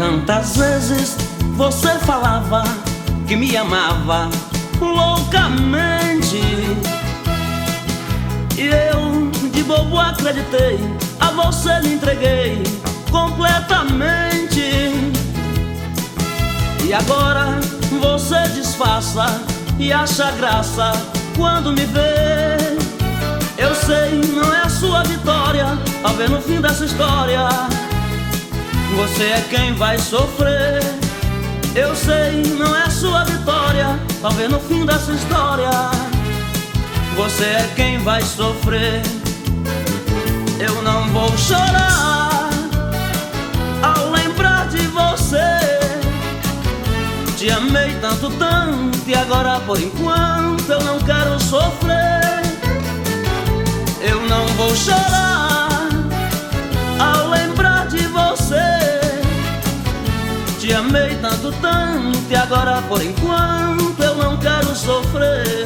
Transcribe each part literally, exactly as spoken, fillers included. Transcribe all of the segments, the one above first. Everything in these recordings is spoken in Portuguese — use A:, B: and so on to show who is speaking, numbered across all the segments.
A: Tantas vezes você falava que me amava loucamente, e eu de bobo acreditei, a você me entreguei completamente. E agora você disfarça e acha graça quando me vê. Eu sei, não é a sua vitória, talvez no fim dessa história você é quem vai sofrer. Eu sei, não é a sua vitória, talvez no fim dessa história você é quem vai sofrer. Eu não vou chorar ao lembrar de você. Te amei tanto, tanto, e agora por enquanto eu não quero sofrer. Eu não vou chorar ao lembrar de você. Te amei tanto, tanto, e agora por enquanto eu não quero sofrer.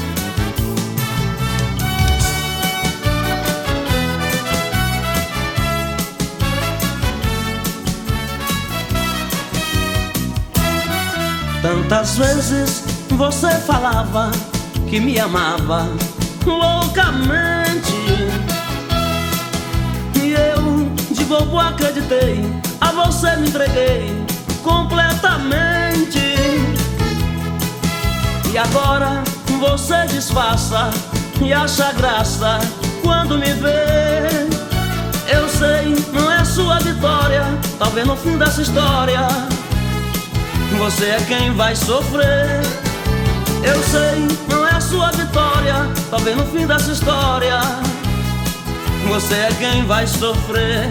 A: Tantas vezes você falava que me amava loucamente, e eu de bobo acreditei, a você me entreguei completamente. E agora você disfarça e acha graça quando me vê. Eu sei, não é a sua vitória, talvez no fim dessa história você é quem vai sofrer. Eu sei, não é a sua vitória, talvez no fim dessa história você é quem vai sofrer.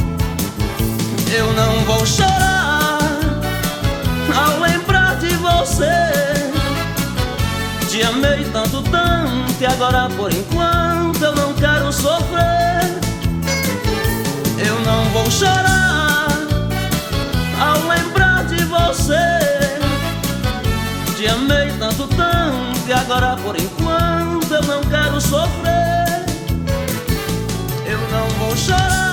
A: Eu não vou chorar ao lembrar de você. Te amei tanto, tanto, e agora por enquanto eu não quero sofrer. Eu não vou chorar ao lembrar de você. Te amei tanto, tanto, e agora por enquanto eu não quero sofrer. Eu não vou chorar